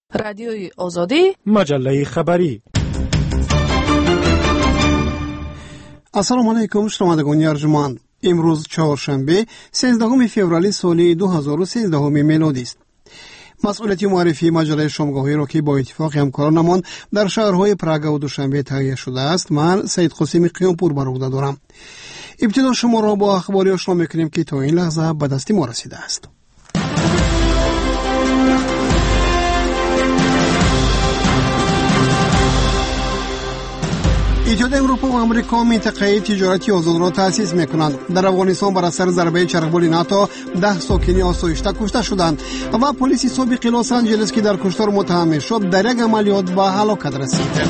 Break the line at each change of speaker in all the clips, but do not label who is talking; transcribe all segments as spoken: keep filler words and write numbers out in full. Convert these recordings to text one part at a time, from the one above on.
رادیوی آزادی،
مجله خبری.
السلام علیکم شنوندگان ارجمند. امروز چهارشنبه سیزدهم فوریه سال دو هزار و سیزده میلادی است. مسئولیت معرفی مجله شامگاهی را که با اتفاق همکارانمان در شهرهای پراگ و دوشنبه تهیه شده است، من سید قاسم قیامپور بر عهده دارم. ابتدا شما را با اخباری آشنا می‌کنیم که تا این لحظه به دست ما رسیده است. اتحادیه اروپا و امریکا منطقه تجارتی آزاد را تأسیس می‌کنند. در افغانستان بر اثر ضربه چرخبال ناتو ده ساکن آسایشته کشته شدند و پلیس سابق لس آنجلس که در کشتار متهم شد در یک عملیات به هلاکت رسید.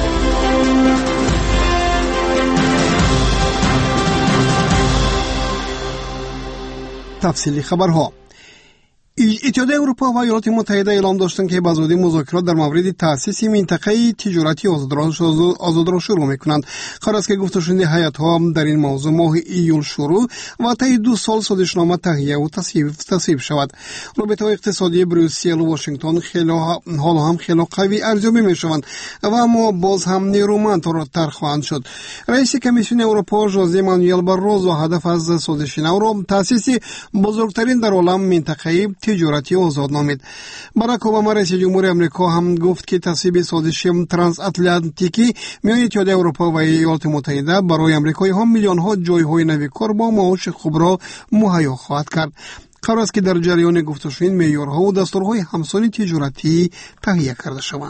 تفصیلی خبرها. اتحادیه اروپا و ایالات متحده اعلام داشتند که به زودی مذاکرات در مورد تأسیس منطقه تجارتی آزاد را شروع می‌کنند. قرار است که گفتگوی هیئت‌ها در این موضوع ماه ایول شروع و طی دو سال سازشنامه تهیه و تصویب شود. رابطه‌های اقتصادی بروسل و واشنگتن خیلی حالا هم خیلی قوی ارزیابی می‌شوند و اما باز هم نیرومندتر خواهند شد. رئیس کمیسیون اروپا ژوزه مانوئل باروزو هدف از سازش نو را تأسیس بزرگترین در عالم منطقه تجارتی آزاد نامید. باراک اوباما رئیس جمهور آمریکا هم گفت که تصویب سازش ترانس اتلانتیکی میان اتحادیه اروپا و ایالات متحده برای آمریکایی‌ها میلیون‌ها جای‌های نوی کار با معاش خوب را مهیا خواهد کرد. قرار است که در جریان گفتگوی معیارها و دستورهای همسانی تجارتی تهیه کرده شوند.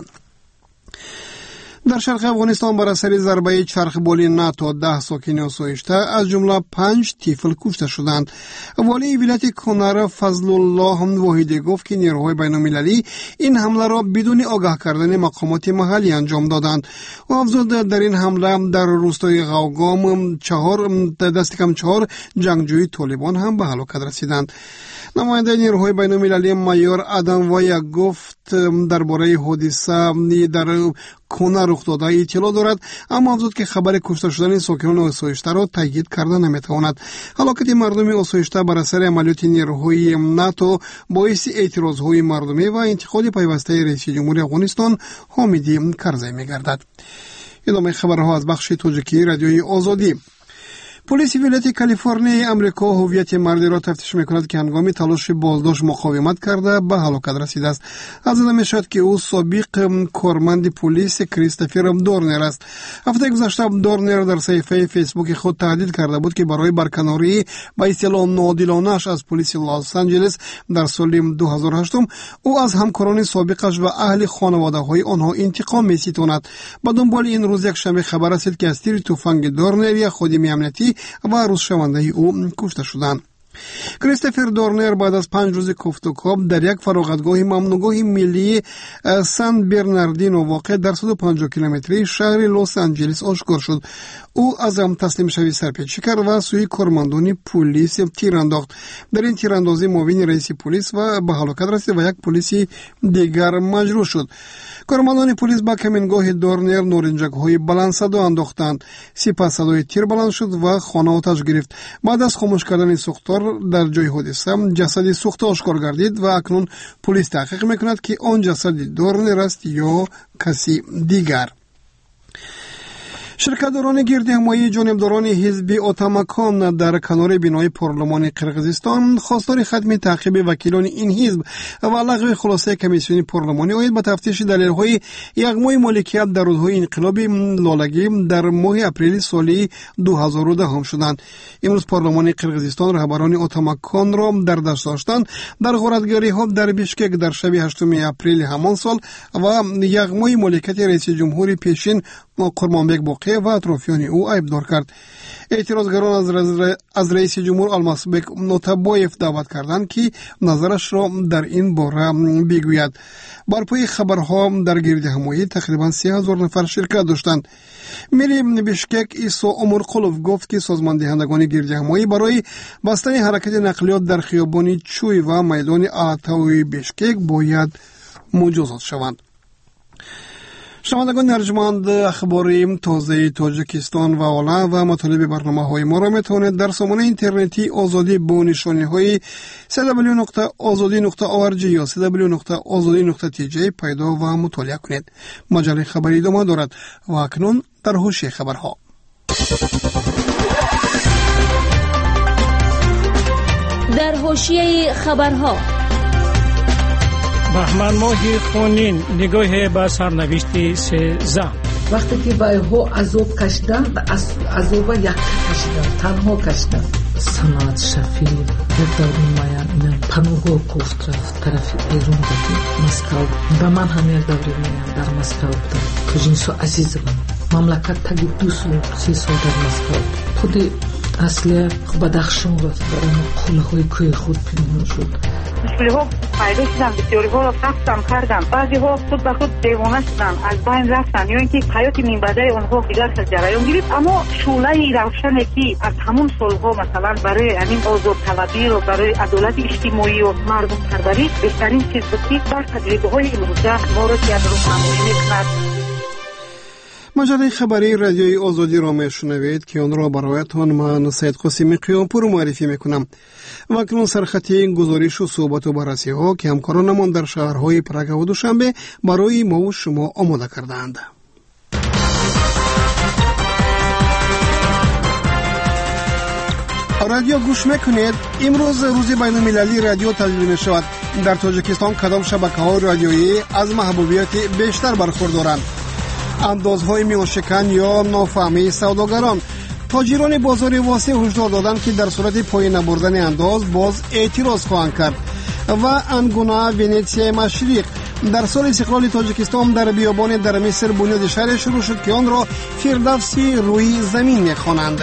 در شرق افغانستان بر اثر ضربه چرخبال ناتو ده ساکن آسایشته از جمله پنج طفل کشته شدند. والی ولایت کنر فضل الله واحدی گفت که نیروهای بین‌المللی این حمله را بدون آگاه کردن مقامات محلی انجام دادند و افزود در این حمله در روستای غوگام چهار دست کم چهار جنگجوی طالبان هم به هلاکت رسیدند. نماینده نیروهای بین‌المللی مایور آدم ویا گفت درباره حادثه در کنه رخ داده اطلاع دارد، اما افزود که خبر کشته شدن ساکنان آسایشته را تایید کرده نمیتواند. هلاکت مردم آسایشته بر اثر عملیات نیروهای ناتو باعث اعتراضهای مردمی و انتقاد پیوسته رئیس جمهور افغانستان حامدی کرزی میگردد. ادامه خبرها از بخش تاجیکی رادیوی آزادی. پلیس ولایت کالیفرنیا امریکا هویت مردی را تفتیش می‌کند که هنگام تلاش بازداشت مقاومت کرده به هلاکت رسیده است. از آن می‌شد که او سابق کارمند پلیس کریستوفر دورنر است. هفته گذشته دورنر در صفحه فیسبوک خود تهدید کرده بود که برای برکناری به اصطلاح ناعادلانه‌اش از پلیس لس آنجلس در سال دو هزار و هشت او از همکاران سابقش و اهل خانواده‌های آنها انتقام می‌ستاند. به دنبال این روز یک شنبه خبر رسید که از تیر تفنگ دورنر یا خادم امنیتی و روزشونده او کشته شدند. کریستوفر دورنر بعد از پنج روز کفت و کاب در یک فراغتگاه ممنوعگاه ملی سان برناردینو واقع در صد و پنجاه کیلومتری شهر لس آنجلس آشکار شد. او از هم تسلیم شوی سرپیچی کرد و سوی کارمندان پلیس تیر انداخت. در این تیراندازی معاون رئیس پلیس و به هلاکت رسید و یک پلیس دیگر مجروح شد. کارمندان پلیس با کمینگاه دورنر نارنجک‌های بلند صدا انداختند. سپس صدای تیر بلند شد و خانه آتش گرفت. بعد از خاموش کردن سوختار در جای حادثه جسد سوخته آشکار گردید و اکنون پلیس تحقیق میکند که آن جسد دورنر است یا کسی دیگر. شرکت‌داران گرد همایی جانبداران حزب اتامکان در کنار بنای پارلمان قرقیزستان خواستار ختم تعقیب وکیلان این حزب و لغو خلاصه کمیسیون پارلمانی آید به تفتیش دلایل یغمای مالکیت در روزهای انقلاب لالگی در ماه اپریل سال دو هزار و ده هم شدند. امروز پارلمان قرقیزستان رهبران اتامکان را در دست داشتند در غارتگری‌ها در بیشکک در شب هشتم اپریل همان سال و یغمای مالکیت رئیس جمهور پیشین قرمانبک باقی و اطرافیان او عیبدار کرد. اعتراضگران از, رز... از رئیس جمهور الماسبک نوتابایف دعوت کردند که نظرش را در این باره بگوید. بر پای خبرها در گرد همایی تقریبا سه هزار نفر شرکت داشتند. میری بیشکک ایسا عمر قلوف گفت که سازمان دهندگان گرد همایی برای بستن حرکت نقلیات در خیابان چوی و میدان آتاوی بیشکک باید مجازات شوند. شنوندگان ارجمند، اخبار تازه تاجیکستان و عالم و مطالب برنامه‌های ما را میتوانید در سامانه اینترنتی آزادی با نشانی‌های دبلیو دبلیو دبلیو دات آزادی دات او آر جی یا دبلیو دبلیو دبلیو دات آزادی دات تی جی پیدا و مطالعه کنید. مجله خبری ادامه دارد و اکنون در حوزه خبرها.
در حوزه خبرها
بهمن ماه خونین نگاه به سرنوشت سه زن.
وقتی که بایها عذاب کشیدن، عذاب یک کشیدن، تنها کشیدن. سنات شفیع یک دور میان اینم پنوهو گفت رفت طرف ایران بودی مسکو. به من هم یک دور میان در مسکو بودم. کجینسو عزیز من مملکت تگی دو سال سی سال در مسکو. خودی اصلی خوب بدخشون رفت برای قله های کوی خود پنهان شد.
مشکلی ها پیدا شدن، بسیاری ها را رفتم کردم، بعضی ها خود به خود دیوانه شدن، از بین رفتن یا اینکه حیات منبعه اونها دیگر از جریان گرفت. اما شعله روشنی که از همون سالها مثلا برای همین آزاد طلبی و برای عدالت اجتماعی و مردم پروری بهترین چیز بود که بر تجربه های امروزه ما را که راهنمایی میکند.
مجله خبری رادیوی آزادی را میشنوید که آن را برایتان من سید قاسمی قیامپور معرفی میکنم. و اکنون سرخطی گزارش و صحبت و بررسی ها که همکارانمان در شهرهای پراگ و دوشنبه برای ما و شما آماده کردند. رادیو گوش میکنید. امروز روز بین المللی رادیو تجلیل می شود. در تاجیکستان کدام شبکه‌های رادیویی از محبوبیت بیشتر برخوردارند؟ اندازهای میانشکن یا نافهمی سوداگران؟ تاجران بازار واسع هشدار دادند که در صورت پایین نبردن انداز باز اعتراض خواهند کرد. و انگونا ونیتسیا مشرق در سال استقلال تاجیکستان در بیابان در مصر بنیاد شهر شروع شد که آن را فردوسی روی زمین می‌خوانند.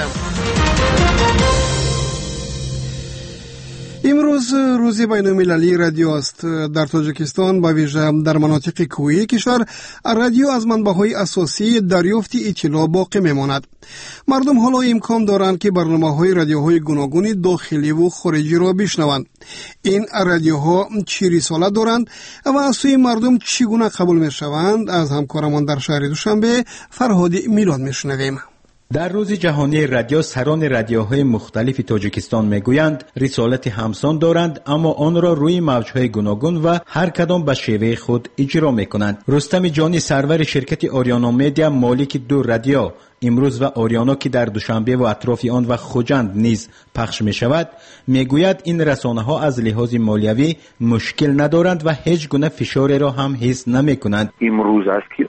امروز روز بین المللی رادیو است. در تاجیکستان با ویژه در مناطق کوهی کشور رادیو از منبع‌های اساسی دریافت اطلاع باقی میماند. مردم حالا امکان دارند که برنامه‌های رادیوهای گوناگون داخلی و خارجی را بشنوند. این رادیوها چه رسالت دارند و از سوی مردم چگونه قبول میشوند؟ از همکارمان در شهر دوشنبه فرهاد میلاد میشنویم.
در روز جهانی رادیو سران رادیوهای مختلف تاجیکستان میگویند رسالت همسان دارند اما آن را روی موجهای گوناگون و هر کدام به شیوه خود اجرا میکنند. رستم جانی سرور شرکت آریانا میدیا مالک دو رادیو امروز و آریانا که در دوشنبه و اطراف آن و خوجند نیز پخش می شود میگوید این رسانه ها از لحاظ مالیوی مشکل ندارند و هیچ گونه فشاری را هم حس نمی کنند.
امروز است که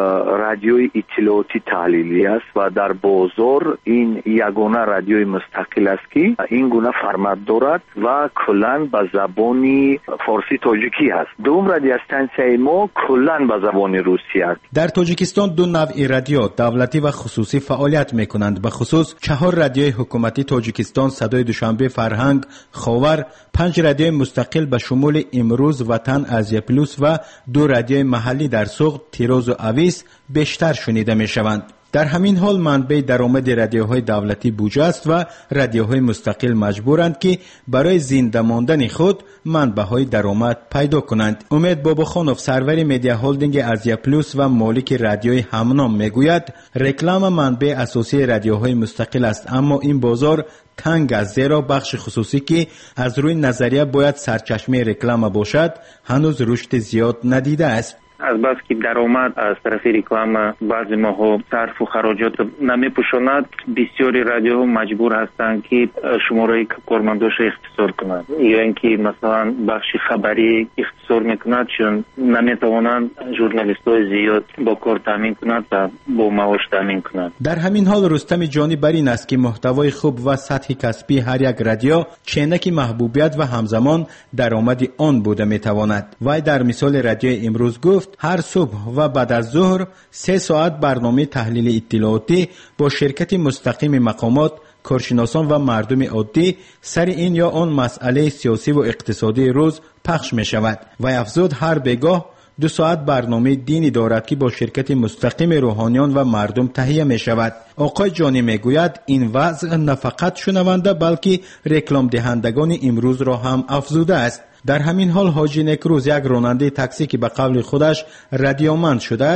رادیوی اطلاعاتی تحلیلی است و در بازار این یگانه رادیوی مستقل است که این گونه فرمت دارد و کلاً به زبان فارسی تاجیکی است. دوم رادیو استانسیای ما کلاً به زبان روسی است.
در تاجیکستان دو نوع رادیو دولتی و خصوصی فعالیت میکنند. به خصوص چهار رادیوی حکومتی تاجیکستان، صدای دوشنبه، فرهنگ، خاور، پنج رادیوی مستقل به شمول امروز، وطن، آزیا پلوس و دو رادیوی محلی در سوق، تیروز و اویس بیشتر شنیده میشوند. در همین حال منبع درآمد رادیوهای دولتی بودجه است و رادیوهای مستقل مجبورند که برای زنده ماندن خود منبع‌های درآمد پیدا کنند. امید باباخانوف سرور مدیا هولدینگ آزیا پلوس و مالک رادیوی همنام میگوید رکلام منبع اساسی رادیوهای مستقل است اما این بازار تنگ است زیرا بخش خصوصی که از روی نظریه باید سرچشمه رکلام باشد هنوز رشد زیاد ندیده است.
از بس که درآمد از طرف رکلام بعضی ماها صرف و خراجات نمیپوشاند بسیاری رادیوها مجبور هستند که شماره کارمنداش اختصار کنند یا اینکه مثلا بخش خبری اختصار میکنند چون نمیتوانند ژورنالیستای زیاد با کار تامین کنند و با معاش تامین کنند.
در همین حال رستم جانی بر این است که محتوای خوب و سطح کسبی هر یک رادیو چینک محبوبیت و همزمان درآمد آن بوده میتواند. وی در مثال رادیو امروز گفت هر صبح و بعد از ظهر سه ساعت برنامه تحلیل اطلاعاتی با شرکت مستقیم مقامات، کارشناسان و مردم عادی سر این یا آن مسئله سیاسی و اقتصادی روز پخش می شود. و افزود هر بگاه دو ساعت برنامه دینی دارد که با شرکت مستقیم روحانیان و مردم تهیه می شود. آقای جانی می گوید این وضع نه فقط شنونده بلکه رکلام دهندگان امروز را هم افزوده است. در همین حال حاجی نکروز یک راننده تاکسی که به قول خودش رادیومند شده است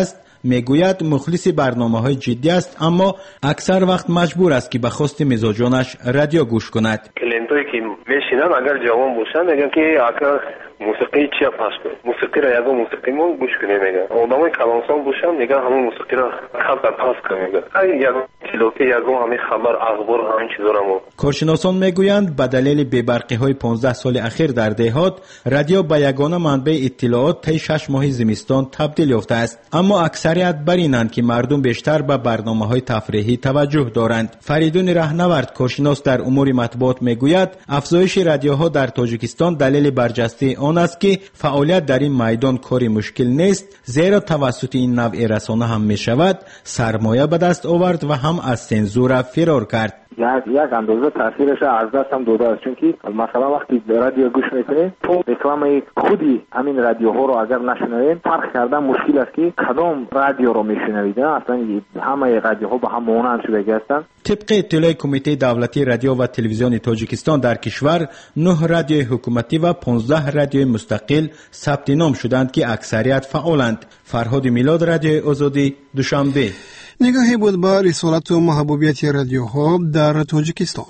میگوید مخلص برنامه‌های جدی است، اما اکثر وقت مجبور است که به خواست مزاجانش رادیو گوش کند.
کلینتایی که میشینن اگر جوان باشن میگن که آقا موسیقی چیا پخش کنه، موسیقی را یگو موسیقی مون گوش کنه میگن. آدمای کلانسان باشن میگن همون موسیقی را کم تا پخش کنه میگن. ای یگو کلوتی یگو همین خبر اخبار همین چیزا را مو.
کارشناسان میگویند به دلیل بی‌برقی‌های پانزده سال اخیر در دهات رادیو به یگانه منبع اطلاعات طی شش ماه زمستان تبدیل یافته است، اما اکثریت بر اینند که مردم بیشتر به برنامه‌های تفریحی توجه دارند. فریدون رهنورد کارشناس در امور مطبوعات میگوید افزایش رادیوها در تاجیکستان دلیل برجسته آن است که فعالیت در این میدان کاری مشکل نیست، زیرا توسط این نوع رسانه هم می شود سرمایه به دست آورد و هم از سنزور فرار کرد.
یک یک اندازه تاثیرش از دست هم داده است، چون که مثلا وقتی رادیو گوش میکنید تو رکلام خودی همین رادیوها رو اگر نشنوید فرق کردن مشکل است که کدام رادیو رو میشنوید. اصلا همه رادیوها با هم مانند شده هستند.
طبق اطلاع کمیته دولتی رادیو و تلویزیون تاجیکستان در کشور نه رادیوی حکومتی و پانزده رادیوی مستقل ثبت نام شدند که اکثریت فعالند. فرهاد میلاد، رادیو آزادی، دوشنبه.
نگاهی بود به رسالت و محبوبیت رادیوها در تاجیکستان.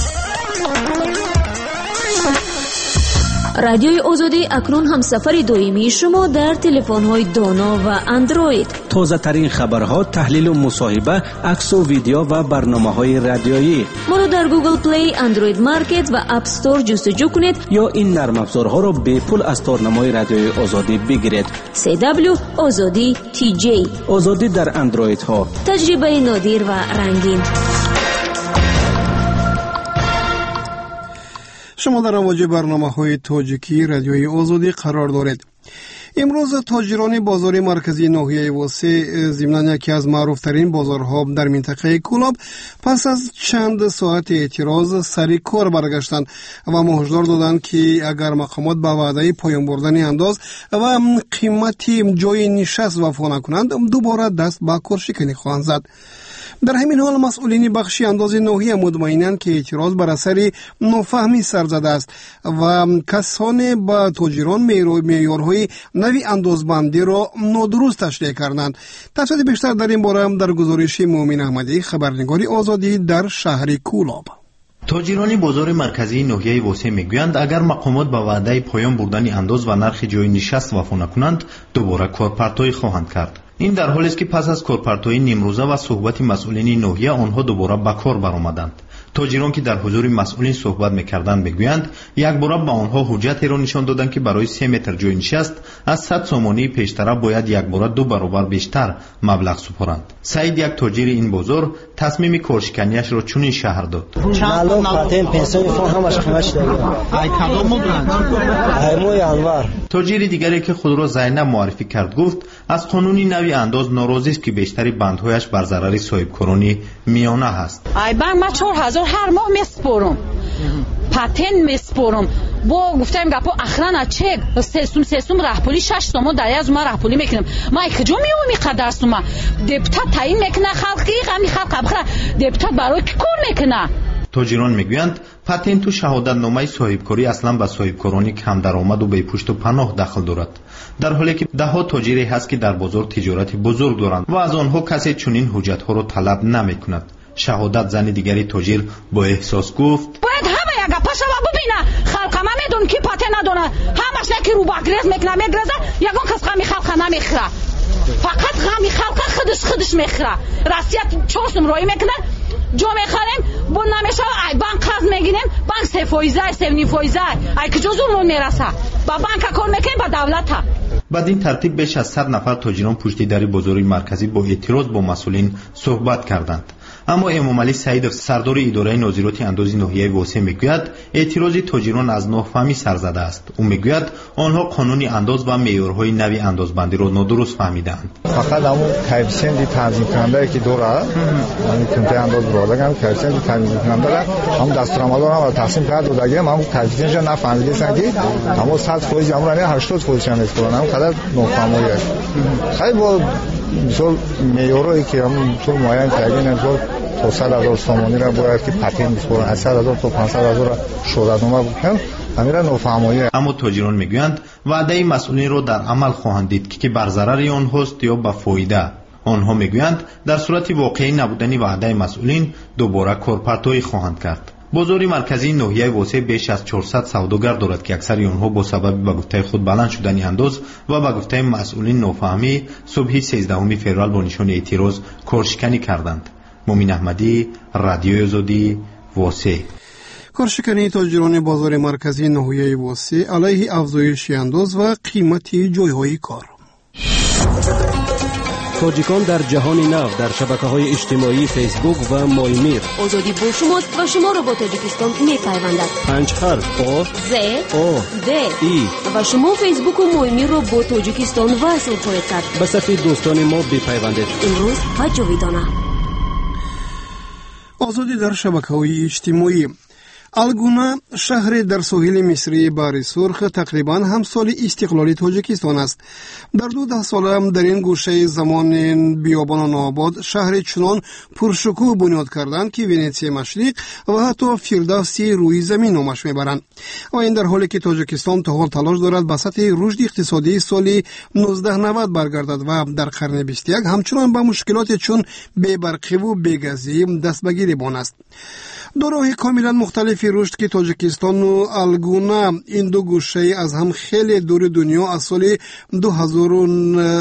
رادیوی آزادی اکنون هم سفر دائمی شما در تلفن‌های دانا و اندروید.
تازه ترین خبرها، تحلیل و مصاحبه، عکس و ویدیو و برنامه‌های رادیویی.
ما را در گوگل پلی، اندروید مارکت و اپ استور جستجو کنید
یا این نرم افزارها را به پول از تارنمای رادیوی آزادی بگیرید.
سی دبلیو آزادی تی جی.
آزادی در اندروید ها.
تجربه نادر و رنگین.
شما در امواج برنامه‌های تاجیکی رادیوی آزادی قرار دارید. امروز تاجران بازار مرکزی ناحیه واسه ضمن یکی از معروفترین بازارها در منطقه کولاب پس از چند ساعت اعتراض سر کار برگشتند و هشدار دادند که اگر مقامات به وعده پایان بردن انداز و قیمت جای نشست وفا نکنند دوباره دست به کارشکنی خواهند زد. در همین حال مسئولین بخشی انداز ناحیه مطمئنند که اعتراض بر اثر نافهمی سر زده است و کسان با تاجران معیارهای نوی اندازبندی را نادرست تشریح کردند. تفصیل بیشتر در این باره در گزارش مومن احمدی، خبرنگار آزادی در شهر کولاب.
تاجران بازار مرکزی ناحیه واسه میگویند اگر مقامات با وعده پایان بردن انداز و نرخ جای نشست وفا نکنند دوباره کارپرتایی خواهند کرد. این در حالی است که پس از کارپرتایی نیمروزه و صحبت مسئولین ناحیه آنها دوباره به کار برآمدند. تاجران که در حضور مسئولین صحبت می‌کردند میگویند یک بار به آنها حجتی را نشان دادند که برای سه متر جای نشست از صد سامانی پیشتر باید یک بار دو برابر بیشتر مبلغ سپارند. سعید، یک تاجر این بازار، تصمیم کارشکنیش را چنین شهر داد.
معلوم پاتن پنسیون فون همش قیمتش داره. ای کدوم بودن؟ ای موی انوار.
تاجر دیگری که خود را زینب معرفی کرد گفت از قانونی نوی انداز ناراضی است که بیشتری بندهایش بر ضرر صاحبکاران میانه است.
ای بر ما چهار هزار هر ماه میسپارم. پاتن میسپارم. با گفتم گپا اخرا چک سیستم سیستم راهپولی شش سوم دای از ما راهپولی میکنم. ما کجا میومی قدر سوم؟ دپوتات تعیین میکنه خلقی غمی خلق بخره. دپوتات برای کی کار میکنه؟
تاجران میگویند پاتنت و شهادت نامه صاحبکاری اصلا به صاحبکاران کم درآمد و بی پشت و پناه دخل دارد، در حالی که ده ها تاجری هست که در بازار تجارت بزرگ دارند و از آنها کسی چنین حجت ها را طلب نمیکند. شهادت زن دیگری تاجر با احساس گفت
باید همه یک پاش و ببینه خلق ما میدون کی پاتن ندونه همش نکی رو باگرز میکنه میگرزه یگان کس غمی خلق نمیخره، فقط غمی خلق خودش خودش میخره. راستیت چورسم روی میکنه جو میخریم بون نمیشه ای بانک قرض میگیریم بانک سه فایزه سه نیم فایزه ای که جزو لون میرسه با بانک کار میکنیم با دولت ها.
بعد این ترتیب بیش از صد نفر تاجران پشت در بازار مرکزی با اعتراض با مسئولین صحبت کردند. اما امام علی سعید، سردار اداره نظارت انداز ناحیه واسه میگوید اعتراض تاجران از نافهمی سر زده است. او میگوید آنها قانون انداز و معیارهای نوی اندازبندی را نادرست فهمیدند.
فقط همون کوفیشنت تنظیم کننده که داره یعنی کمیته انداز برادرم کوفیشنت تنظیم کننده هم دستورالعمل هم تقسیم کرد و دیگه هم کوفیشنت را نفهمیدن که همون صد فایز هم نه هشتاد فایز هم میکنن. هم قدر نافهمی است. خیلی با مثلا معیارایی که هم مثلا معین تعیین تا صد هزار سامانی را باید که پاتن بسپارن، از صد هزار تا پانصد هزار شهادت نامه بکنن. همین را نافهمی.
اما تاجران میگویند وعده مسئولین را در عمل خواهند دید که بر ضرر آنهاست یا به فایده. آنها میگویند در صورت واقعی نبودن وعده مسئولین دوباره کارپرتویی خواهند کرد. بازار مرکزی ناحیه واسه بیش از چهارصد سوداگر دارد که اکثر آنها با سبب به گفته خود بلند شدن انداز و به گفته مسئولین نافهمی صبح سیزدهم فوریه با نشان اعتراض کارشکنی کردند. مومن احمدی، رادیوی آزادی، واسه.
کارشکنی تاجران بازار مرکزی ناحیه واسه علیه افزایش انداز و قیمت جایهای کار.
تاجیکان در جهان نو در شبکه‌های اجتماعی فیسبوک و مایمیر.
آزادی با شماست و شما را با تاجیکستان می‌پیوندد.
پنج حرف آ
ز
آ
د
ای
و شما فیسبوک و مایمیر را با تاجیکستان وصل خواهید کرد.
به صفحه دوستان ما بپیوندید.
امروز و جاویدانه.
آزادی در شبکه‌های اجتماعی. الگونا شهر در ساحل مصری بحر سرخ تقریباً همسال استقلال تاجیکستان است. در دو ده سال در این گوشه زمان بیابان آباد شهر چنان پرشکوه بنیاد کردند که ونیزی مشرق و حتی فردوسی روی زمین نامش میبرند. و این در حالی که تاجیکستان تا حال تلاش دارد به سطح رشد اقتصادی سال نوزده نود برگردد و در قرن بیست و یک همچنان با مشکلات چون بی‌برقی و بی‌گازی دست به گریبان است. دو راه کاملا مختلف رشد که تاجیکستان و الگونا این دو گوشه از هم خیلی دور دنیا از سال دو هزار و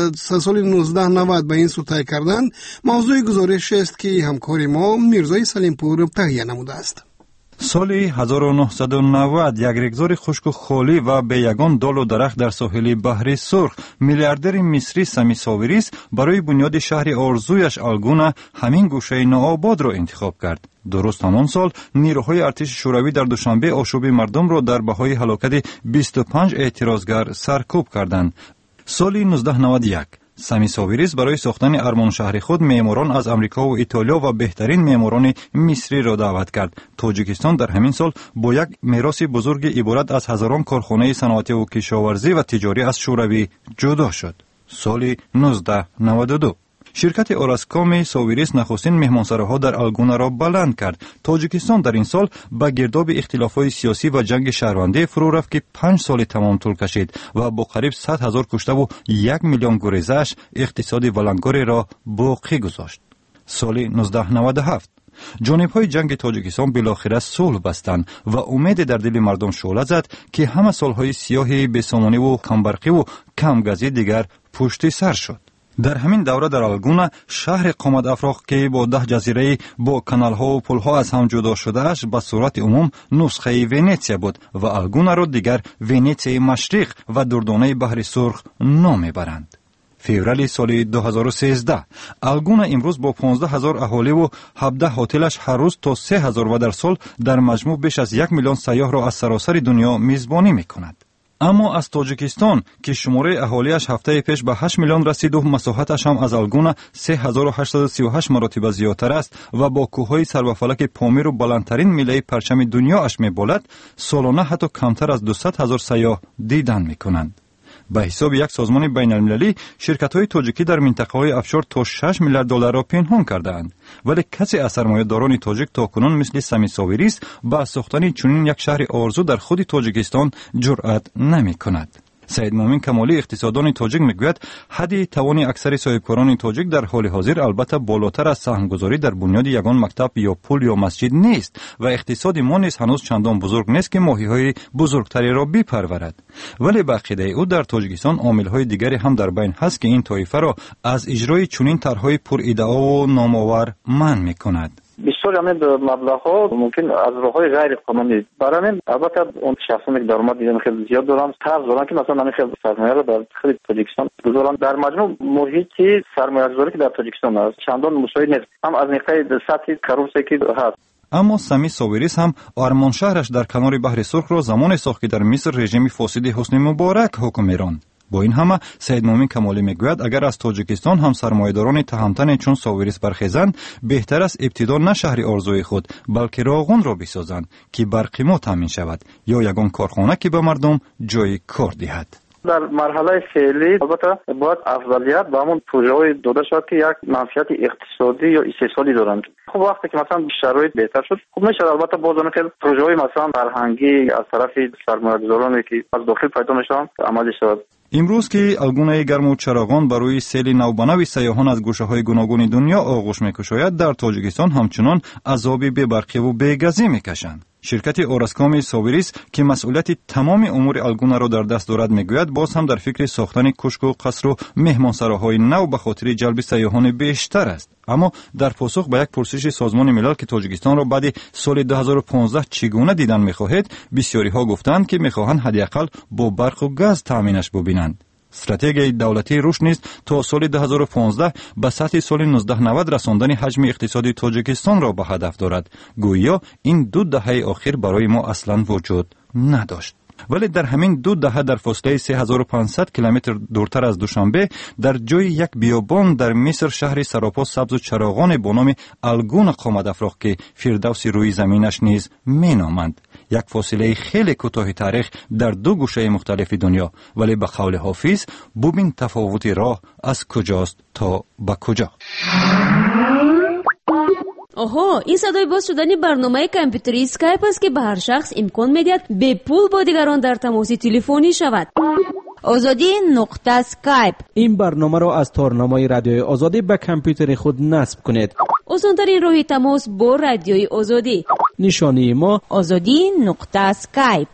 نوزده نود به این سو طی کردند موضوع گزارش است که همکار ما میرزای سلیمپور تهیه نموده است.
سال هزار و نهصد و نود یک رگزار خشک و خالی و به یگان دال و درخت در ساحل بحر سرخ میلیاردر مصری سامی ساویریس برای بنیاد شهر آرزویش الگونا همین گوشه نوآباد را انتخاب کرد. درست همان سال نیروهای ارتش شوروی در دوشنبه آشوب مردم را در بهای هلاکت بیست و پنج اعتراضگر سرکوب کردند. سال نوزده نود و یک سامی ساویریس برای ساختن ارمان شهر خود معماران از امریکا و ایتالیا و بهترین معماران مصری را دعوت کرد. تاجیکستان در همین سال با یک میراث بزرگ عبارت از هزاران کارخانه صنعتی و کشاورزی و تجاری از شوروی جدا شد. سال نوزده نود و دو شرکت اوراسکوم ساویریس نخستین مهمانسراها در الگونا را بلند کرد. تاجیکستان در این سال به گرداب اختلافات سیاسی و جنگ شهروندی فرو رفت که پنج سال تمام طول کشید و با قریب صد هزار کشته و یک میلیون گریزش اقتصاد ولنگاری را باقی گذاشت. سال نوزده نود و هفت جانب‌های جنگ تاجیکستان بالاخره صلح بستند و امید در دل مردم شعله زد که همه سالهای سیاه بی‌سامانی و کمبرقی و کمگازی دیگر پشت سر شد. در همین دوره در الگونا شهر قامت افراخ که با ده جزیره با کانال‌ها و پل‌ها از هم جدا شده اش به صورت عموم نسخه ونیزیا بود و الگونا را دیگر ونیزی مشرق و دردانه بحر سرخ نام میبرند. فوریه سال دو هزار و سیزده الگونا امروز با پانزده هزار اهالی و هفده هتلش هر روز تا سه هزار و در سال در مجموع بیش از یک میلیون سیاح را از سراسر دنیا میزبانی میکند. اما از تاجیکستان که شماره اهالیش هفته پیش به هشت میلیون رسید و مساحتش هم از الگونا سه هزار و هشتصد و سی و هشت مرتبه زیادتر است و با کوههای سروفلک پامیر و بلندترین میله پرچم دنیا اش میبالد، سالانه حتی کمتر از دویست هزار سیاح دیدن میکنند. به حساب یک سازمان بین المللی شرکت‌های تاجیکی در منطقه‌های افشار تا شش میلیارد دلار را پنهان کرده‌اند، ولی کسی از سرمایه‌داران تاجیک تاکنون مثل سامی ساویریس با ساختن چنین یک شهر آرزو در خود تاجیکستان جرأت نمی‌کند. سید مومن کمالی اقتصاددان تاجیک میگوید حد توان اکثر صاحبکاران تاجیک در حال حاضر البته بالاتر از سهمگذاری در بنیاد یگان مکتب یا پل یا مسجد نیست و اقتصاد ما نیز هنوز چندان بزرگ نیست که ماهی‌های بزرگتری را بپرورد. ولی به عقیده او در تاجیکستان عامل‌های دیگری هم در بین هست که این طایفه را از اجرای چنین طرح‌های پر ادعا و نامآور منع می‌کند.
بسیار همین مبلغ‌ها ممکن از راه‌های غیر قانونی برامین البته اون شخصانی که درآمد دیدن خیلی زیاد دارن طرز دارن که مثلا همین خیلی سرمایه رو در خود تاجیکستان گذارن. در مجموع محیطی سرمایه‌گذاری که در تاجیکستان است چندان مساعد نیست، هم از نقطه سطح کروسی که هست.
اما سامی ساویریس هم آرمان شهرش در کنار بحر سرخ را زمان ساخت که در مصر رژیم فاسد حسنی مبارک حکم می‌راند. با این همه سید مومن کمالی میگوید اگر از تاجیکستان هم سرمایه‌داران تهمتن چون ساویریس برخیزند، بهتر است ابتدا نه شهر آرزوی خود بلکه راغون را بسازند که برق ما تامین شود یا یگان کارخانه که به مردم جای کار دهد.
در مرحله فعلی البته باید افضلیت به همون پروژه‌های داده شد که یک منفعت اقتصادی یا استثماری دارند. خب وقتی که مثلا شرایط بهتر شد خب میشه البته باز اون خیلی پروژه‌های مثلا فرهنگی از طرف سرمایه‌گذارانی که از داخل پیدا میشن عملی شود.
امروز که الگونه گرم و چراغان برای سیل نوبنوی سیاحان از گوشه‌های گوناگون دنیا آغوش می‌کشاید، در تاجیکستان همچنان عذابی بی‌برقی و بی‌گازی می‌کشند. شرکت اوراسکام ساویریس که مسئولیت تمام امور الگونه را در دست دارد میگوید باز هم در فکر ساختن کوشک و قصر و مهمانسراهای نو به خاطر جلب سیاحان بیشتر است. اما در پاسخ به یک پرسش سازمان ملل که تاجیکستان را بعد سال دو هزار و پانزده چگونه دیدن می‌خواهد، بسیاری ها گفتند که می‌خواهند حداقل با برق و گاز تامینش ببینند. استراتژی دولتی روش نیست تا سال دو هزار و پانزده به سطح سال نوزده نود رساندن حجم اقتصادی تاجیکستان را به هدف دارد. گویا این دو دهه اخیر برای ما اصلا وجود نداشت. ولی در همین دو دهه در فاصله سه هزار و پانصد کیلومتر دورتر از دوشنبه در جای یک بیابان در مصر شهر سراپا سبز و چراغان با نام الگون قامت افراخت که فردوس روی زمینش نیز مینامند. یک فاصله خیلی کوتاه تاریخ در دو گوشه مختلف دنیا، ولی به قول حافظ ببین تفاوت راه از کجاست تا به کجا.
آها، این صدای باز شدن برنامه کامپیوتری اسکایپ است که به هر شخص امکان میدهد به پول با دیگران در تماس تلفنی شود. آزادی نقطه اسکایپ.
این برنامه را از تارنمای رادیوی آزادی به کامپیوتر خود نصب کنید.
آسان‌ترین راه تماس با رادیوی آزادی.
نشانی ما
آزادی نقطه اسکایپ.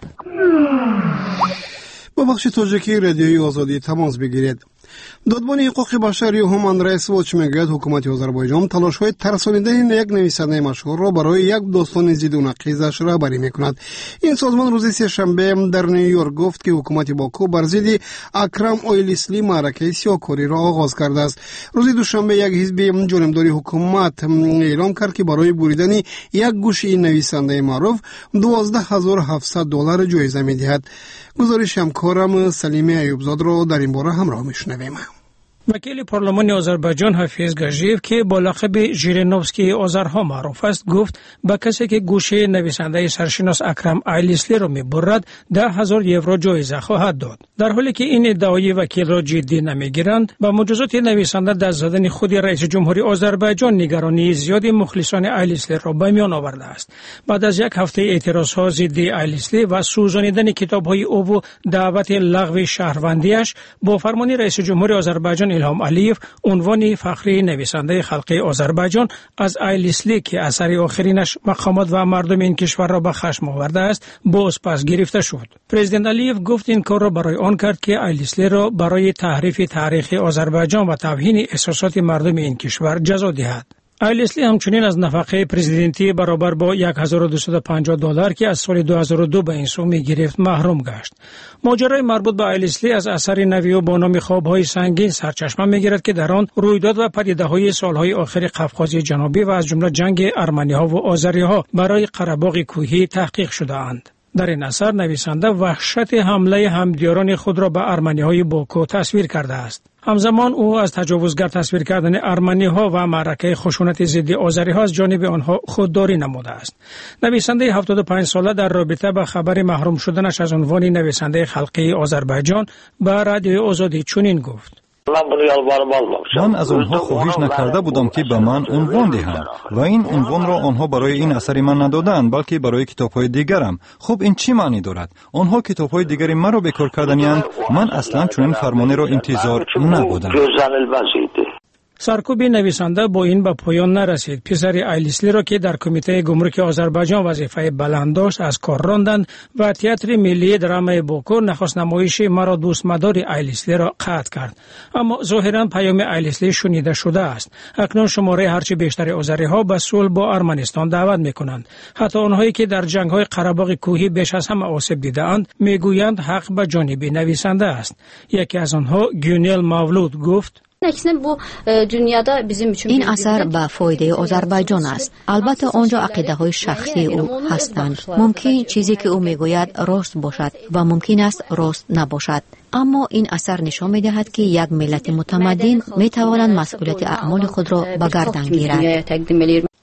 با بخش تاجیکی رادیوی آزادی تماس بگیرید. دادبان حقوق بشر یا هومن رایتس واچ میگوید حکومت آذربایجان تلاش‌های ترسانیدن یک نویسنده مشهور را برای یک داستان ضد و نقیضش رهبری میکند. این سازمان روز سه‌شنبه در نیویورک گفت که حکومت باکو بر ضد اکرم اویلیسلی معرکه سیاهکاری را آغاز کرده است. روز دوشنبه یک حزب جانبداری حکومت اعلام کرد که برای بریدن یک گوش این نویسنده معروف دوازده هزار و هفتصد دلار جایزه میدهد. گزارش همکارم سلیم ایوبزاد را در این باره همراه میشنویم.
وکیل پارلمان آذربایجان حفیظ گاژیف که با لقب ژیرینوفسکی آذرها معروف است گفت به کسی که گوشه نویسنده سرشناس اکرم ایلیسلی را میبرد ده هزار یورو جایزه خواهد داد. در حالی که این ادعای وکیل را جدی نمیگیرند، با مجازات نویسنده دست زدن خود رئیس جمهوری آذربایجان نگرانی زیادی مخلصان ایلیسلی را به میان آورده است. بعد از یک هفته اعتراضها ضد ایلیسلی و سوزانیدن کتاب‌های او و دعوت لغو شهروندیش، با فرمان رئیس جمهوری آذربایجان الهام علیف عنوان فخری نویسنده خلقی آذربایجان از ایلیسلی که اثر آخرینش مقامات و مردم این کشور را به خشم آورده است باز پس گرفته شد. پرزیدنت علیف گفت این کار را برای آن کرد که ایلیسلی را برای تحریف تاریخ آذربایجان و توهین احساسات مردم این کشور جزا دهد. ایلیسلی همچنین از نفقه پرزیدنتی برابر با هزار و دویست و پنجاه دلار که از سال دو هزار و دو به این سو می گرفت محروم گشت. ماجرای مربوط به ایلیسلی از اثر نوی با نام خواب‌های سنگین سرچشمه می‌گیرد که در آن رویداد و پدیده‌های سال‌های آخر قفقاز جنوبی و از جمله جنگ ارمنی‌ها و آذری‌ها برای قره‌باغ کوهی تحقیق شده‌اند. در این اثر نویسنده وحشت حمله همدیاران خود را به ارمنی‌های باکو تصویر کرده است. همزمان او از تجاوزگر تصویر کردن ارمنی ها و معرکه خشونت ضد آذری ها از جانب آنها خودداری نموده است. نویسنده هفتاد و پنج ساله در رابطه با خبر محروم شدنش از عنوان نویسنده خلقی آذربایجان به رادیوی آزادی چنین گفت:
من از آنها خواهش نکرده بودم که به من عنوان دهند و این عنوان را آنها برای این اثر من ندادند، بلکه برای کتاب‌های دیگرم. خب این چی معنی دارد؟ آنها کتاب‌های دیگری مرا بکار کردند. من اصلا چنین فرمانی را انتظار نبودم.
سرکوب نویسنده با این به پایان نرسید. پسر ایلیسلی را که در کمیته گمرک آذربایجان وظیفه بلند داشت از کار راندند و تئاتر ملی درام باکو نخست نمایش مرا دوست مدار ایلیسلی را قطع کرد. اما ظاهرا پیام ایلیسلی شنیده شده است. اکنون شماره هرچی بیشتر آذری‌ها به صلح با ارمنستان دعوت می‌کنند. حتی آنهایی که در جنگ‌های قره‌باغ کوهی بیش از همه آسیب دیده‌اند می‌گویند حق به جانب نویسنده است. یکی از آنها گیونیل مولود گفت:
این اثر به فایده آذربایجان است. البته آنجا عقیده های شخصی او هستند. ممکن چیزی که او میگوید راست باشد و ممکن است راست نباشد. اما این اثر نشان میدهد که یک ملت متمدن میتواند مسئولیت اعمال خود را به گردن گیرد.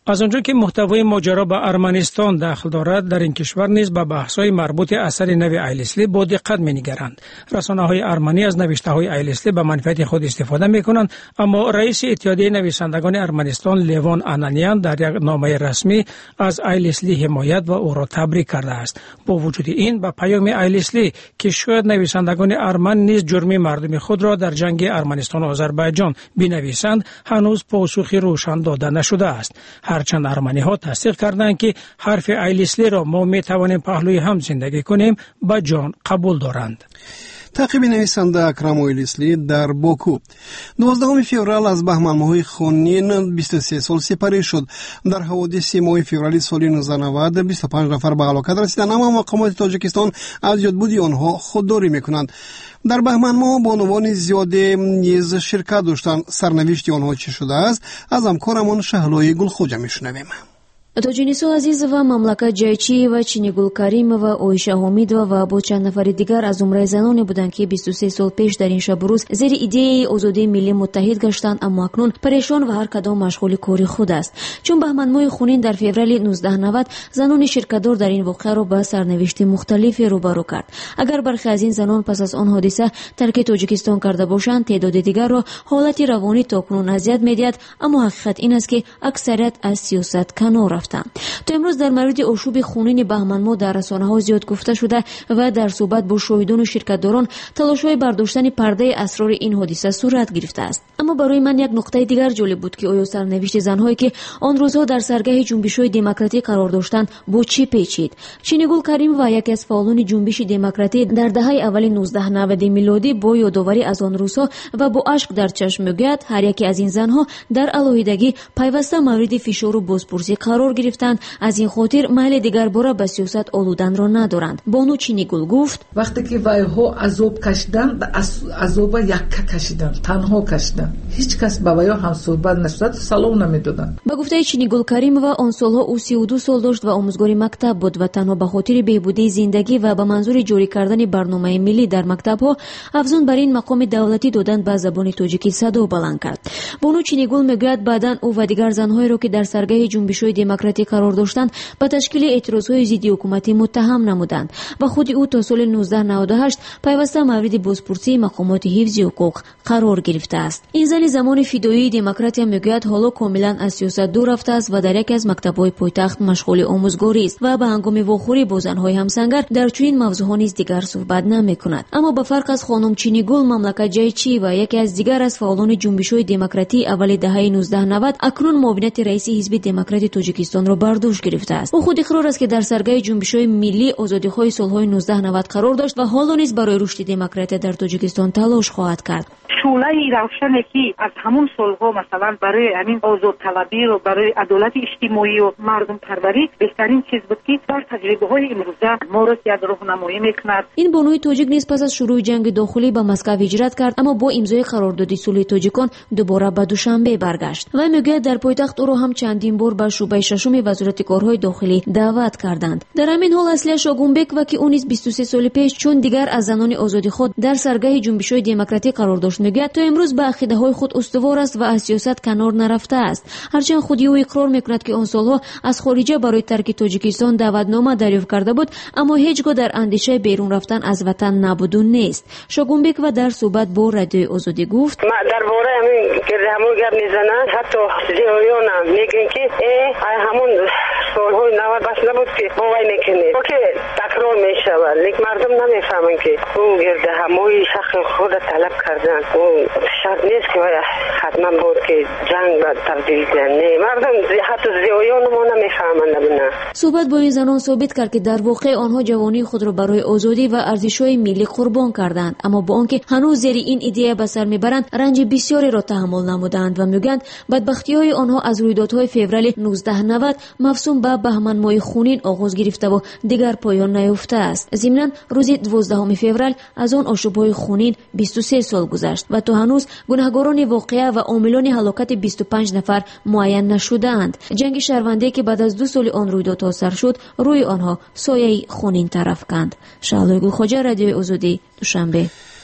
از آنجا که محتوای ماجرا به ارمنستان داخل دارد، در این کشور نیز به بحث‌های مربوط اثر نو آیلسلی با دقت می‌نگرند. رسانه‌های ارمنی از نوشته‌های آیلسلی به منفعت خود استفاده می‌کنند، اما رئیس اتحادیه نویسندگان ارمنستان لیوان آنانیان در یک نامه رسمی از آیلسلی حمایت و او را تبریک کرده است. با وجود این، به پیام آیلسلی که شاید نویسندگان ارمن نیز جرم مردم خود را در جنگ ارمنستان و آذربایجان بنویسند، هنوز پاسخی روشن داده نشده است. هرچند ارمنی ها تصدیق کردند که حرف آیلسلی را ما می توانیم پهلوی هم زندگی کنیم به جان قبول دارند.
تعقیب نویسنده اکرم آیلسلی در باکو. دوازدهم فوریه از بهمن ماه خونین بیست و سه سال سپری شد. در حوادث ماه فوریه سال نوزده نود بیست و پنج نفر به هلاکت رسیدند، اما مقامات تاجیکستان از یادبودی آنها خودداری میکنند. در بهمن ماه بانوان زیاده نیز شرکت داشتند. سرنوشت آنها چه شده است؟ از همکارمان شهلای گلخوجه میشنویم.
توجینیسو عزیز و مملکت جایچی و چینیگول کریم و اویشا حمیدова و با چند نفر دیگر از عمره زنانی بودند که بیست و سه سال پیش در این شب روز زیر ایده آزادی ملی متحد گشتند، اما اکنون پریشان و هر کدام مشغول کاری خود است. چون بهمن ماه خونین در فوریه نوزده نود زنان شرکتدار در این واقعه را با سرنوشت مختلفی روبرو کرد. اگر برخی از این زنان پس از آن حادثه ترک تاجیکستان کرده باشند، تعداد دیگر را حالت روانی تاکنون اذیت می‌دهد، اما حقیقت این است که اکثریت از سیاست کنار تا امروز در مورد آشوب خونین بهمن ماه در رسانه‌ها زیاد گفته شده و در صحبت با شاهدان و شرکتداران تلاش‌های برداشتن پرده اسرار این حادثه صورت گرفته است. اما برای من یک نقطه دیگر جالب بود که آیا سرنوشت زن‌هایی که آن روزها در سرگاه جنبش‌های دموکراتی قرار داشتند با چی پیچید؟ چینیگول کریم و یکی از فعالان جنبش دموکراتی در دهه اول نوزده نود میلادی با یادآوری از آن روزها و با اشک در چشم می‌گوید هر یکی از این زن‌ها در علاوه‌دگی پیوسته مورد فشار و بازپرسی قرار گرفتند، از این خاطر محل دیگر باره به سیاست آلودن را ندارند. بانو چینیگول گفت
وقتی که وایها عذاب کشیدند، عذاب یکه کشیدند، تنها کشیدند، هیچ کس با ویا هم صحبت نشد، سلام نمیدادند.
با گفته چینیگول کریم و آن سالها او سی و دو سال داشت و آموزگار مکتب بود و تنها به خاطر بهبودی زندگی و به منظور جاری کردن برنامه ملی در مکتب‌ها افزون بر این مقام دولتی دادن به زبان تاجیکی صدا بلند کرد. بانو چینیگول میگوید بعداً او و دیگر زن‌هایی را که در سرگاه جنبش‌های دموکراتی قرار داشتند به تشکیل اعتراضهای ضد حکومتی متهم نمودند و خود او تا سال نوزده نود و هشت پیوسته مورد بازپرسی مقامات حفظ حقوق قرار گرفته است. این زن زمان فدایی دموکراتی میگوید حالا کاملا از سیاست دور رفته است و در یکی از مکتب‌های پایتخت مشغول آموزگاری است و به هنگام واخوری با زن‌های همسنگر در چنین موضوعها نیز دیگر صحبت نمی‌کند. اما با فرق از خانم چینیگول، مملکت جایچی و یکی از دیگر از فعالان جنبش‌های دموکراتی اول دهه نوزده نود اکنون معاونت رئیس حزب دموکراتی تاجیکستان را برداشت گرفته است. او خود اقرار است که در سرگاه جنبش‌های ملی آزادی‌های سال‌های نوزده نود قرار داشت و حالا نیز برای رشد دموکراسی در تاجیکستان تلاش خواهد کرد.
شعله روشنی که از همون سالها مثلا برای همین آزادطلبی و برای عدالت اجتماعی و مردم پروری بهترین چیز بود که در تجربه‌های امروزه ما را یک راهنمایی می‌کند.
این بانوی تاجیک نیز پس از شروع جنگ داخلی به مسکو هجرت کرد، اما با امضای قرارداد صلح تاجیکان دوباره به دوشنبه برگشت و میگوید در پایتخت او را هم چندین بار به شعبه ششم وزارت کارهای داخلی دعوت کردند. در همین حال اصلی شاگونبک و که او نیز بیست و سه سال پیش چون دیگر از زنان آزادی خود در سرگاه جنبش‌های دموکراتی قرار داشت میگوید تا امروز به عقیده‌های خود استوار است و از سیاست کنار نرفته است. هرچند خودی او اقرار میکند که آن سالها از خارجه برای ترک تاجیکستان دعوتنامه دریافت کرده بود، اما هیچگاه در اندیشه بیرون رفتن از وطن نبود و نیست. شاگونبک و در صحبت با رادیو آزادی گفت
ما درباره همین همون گپ میزنن، حتی زیایان هم میگن که همون سالهای نود بس نبود که باور میکنه که تکرار میشود، لیکن مردم نمیفهمن که اون گرد هموی شخص خود طلب کردن. اون شرط نیست که حتما بود که جنگ و تبدیل کنه. نه، مردم حتی زیایان ما نمیفهمن. نه
صحبت با این زنان ثابت کرد که در واقع آنها جوانی خود را برای آزادی و ارزش‌های ملی قربان کردند، اما با آنکه هنوز زیر این ایده به سر میبرند رنج بسیاری را تحمل نمودند و میگویند بدبختی‌های آنها از رویدادهای فوریه نوزده نود مفصوم به بهمن ماه خونین آغاز گرفته و دیگر پایان نیافته است. ضمناً روز دوازدهم فوریه از آن آشوب‌های خونین بیست و سه سال گذشت و تا هنوز گناهکاران واقعه و عاملان هلاکت بیست و پنج نفر معین نشده‌اند. جنگ شهروندی که بعد از دو سال آن رویدادها سر شد روی آنها سایه خونین طرف کند. شعله گلخوجه، رادیو آزادی، دوشنبه.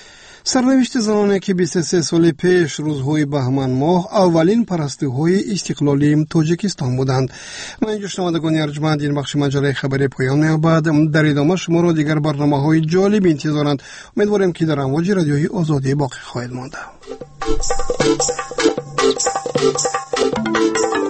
سرنوشت زنانی که بیست و سه سال پیش روزهای بهمن ماه اولین پرستوهای استقلالی تاجیکستان بودند. من اینجا شنوندگان ارجمند این بخش مجله خبری پایان می‌یابد. در ادامه شما را دیگر برنامه‌های جالب انتظارند. امیدوارم که در امواج رادیوی آزادی باقی خواهید ماند.